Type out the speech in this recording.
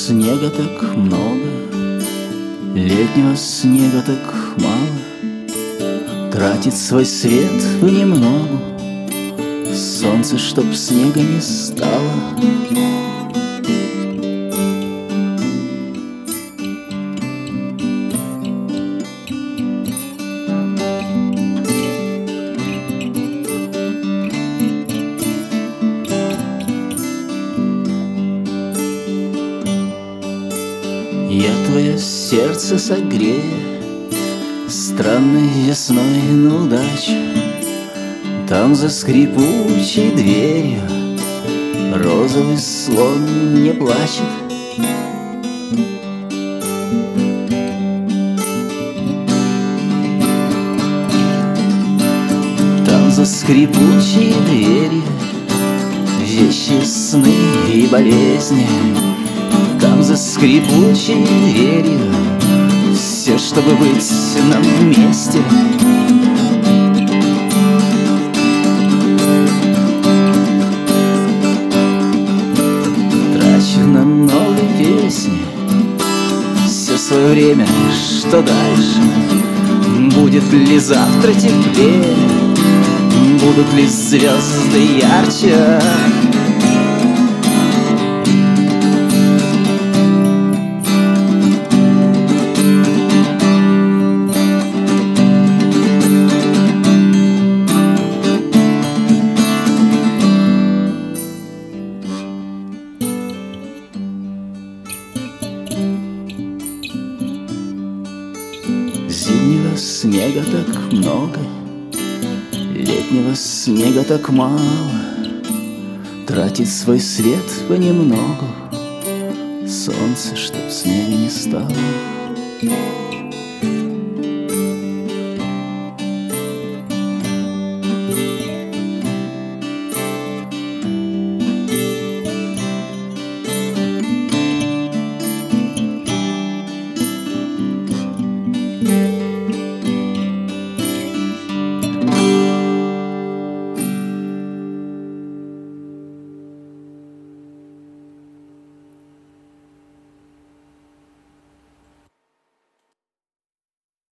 снега так много, летнего снега так мало, тратит свой свет понемногу солнце, чтоб снега не стало. Я твое сердце согрею странной весной на удачу. Там за скрипучей дверью розовый слон не плачет. Там за скрипучей дверью вещи, сны и болезни. Там за скрипучей дверью все, чтобы быть нам вместе. Трачу на новые песни все свое время, что дальше? Будет ли завтра теплее? Будут ли звезды ярче? Зимнего снега так много, летнего снега так мало, тратит свой свет понемногу солнце, чтоб снега не стало.